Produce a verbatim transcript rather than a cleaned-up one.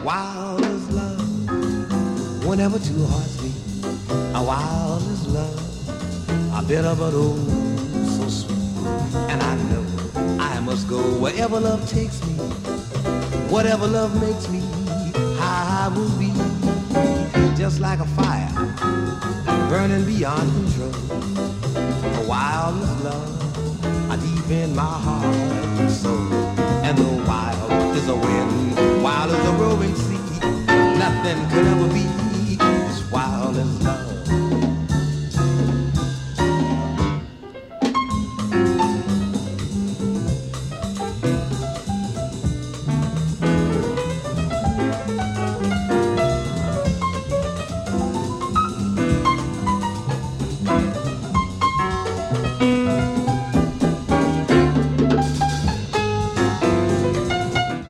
wild as love. Whenever two hearts beat, a wild as love. A bitter but oh so sweet. And I know I must go wherever love takes me. Whatever love makes me, I will be. Just like a fire burning beyond control. A wild as love, a deep in my heart and soul. And the wild